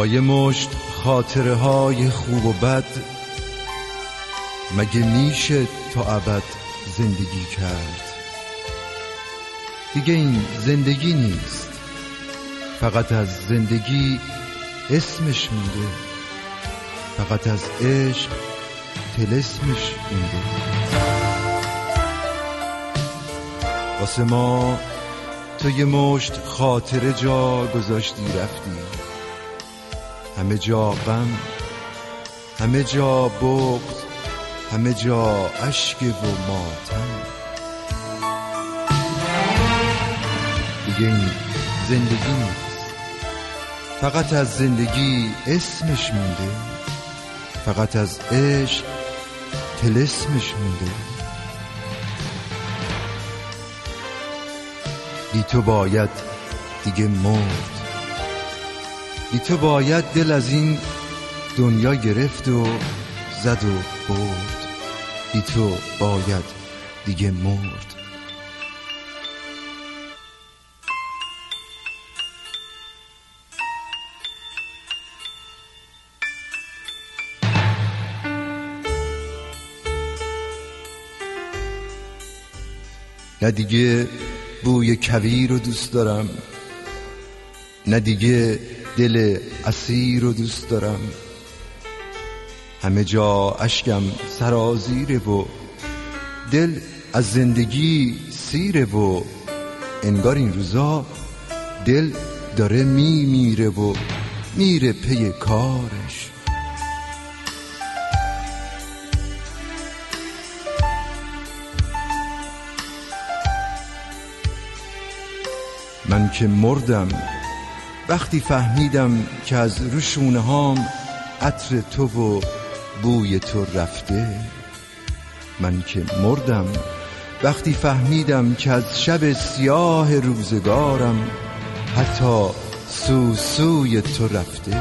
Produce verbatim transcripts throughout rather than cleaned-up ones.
با یه مشت خاطره های خوب و بد مگه میشه تا ابد زندگی کرد؟ دیگه این زندگی نیست، فقط از زندگی اسمش مونده، فقط از عشق طلسمش مونده. واسه ما تو یه مشت خاطره جا گذاشتی رفتی، همه جا غم، همه جا بغض، همه جا اشک و ماتم. دیگه این زندگی نیست، فقط از زندگی اسمش مونده، فقط از عشق طلسمش مونده. بی تو باید دیگه مرد، بی تو باید دل از این دنیا گرفت و زد و برد، بی تو باید دیگه مرد. نه دیگه بوی کویر رو دوست دارم، نه دیگه دل اسیر رو دوست دارم. همه جا اشکم سرازیره و دل از زندگی سیره و انگار این روزا دل داره می میره و میره پی کارش. من که مردم وقتی فهمیدم که از روشونه هام عطر تو و بوی تو رفته. من که مردم وقتی فهمیدم که از شب سیاه روزگارم حتی سوسوی تو رفته.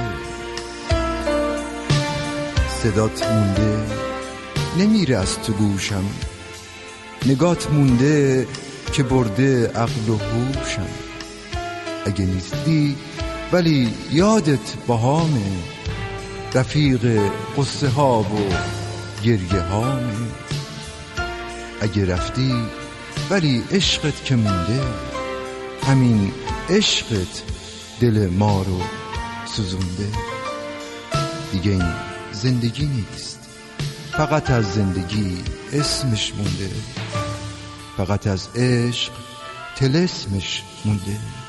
صدات مونده نمیره از تو گوشم، نگات مونده که برده عقل و هوشم. اگه نیستی ولی یادت باهامه، رفیق قصه ها و گریه هامه. اگه رفتی ولی عشقت که مونده، همین عشقت دل ما رو سوزونده. دیگه این زندگی نیست، فقط از زندگی اسمش مونده، فقط از عشق طلسمش مونده.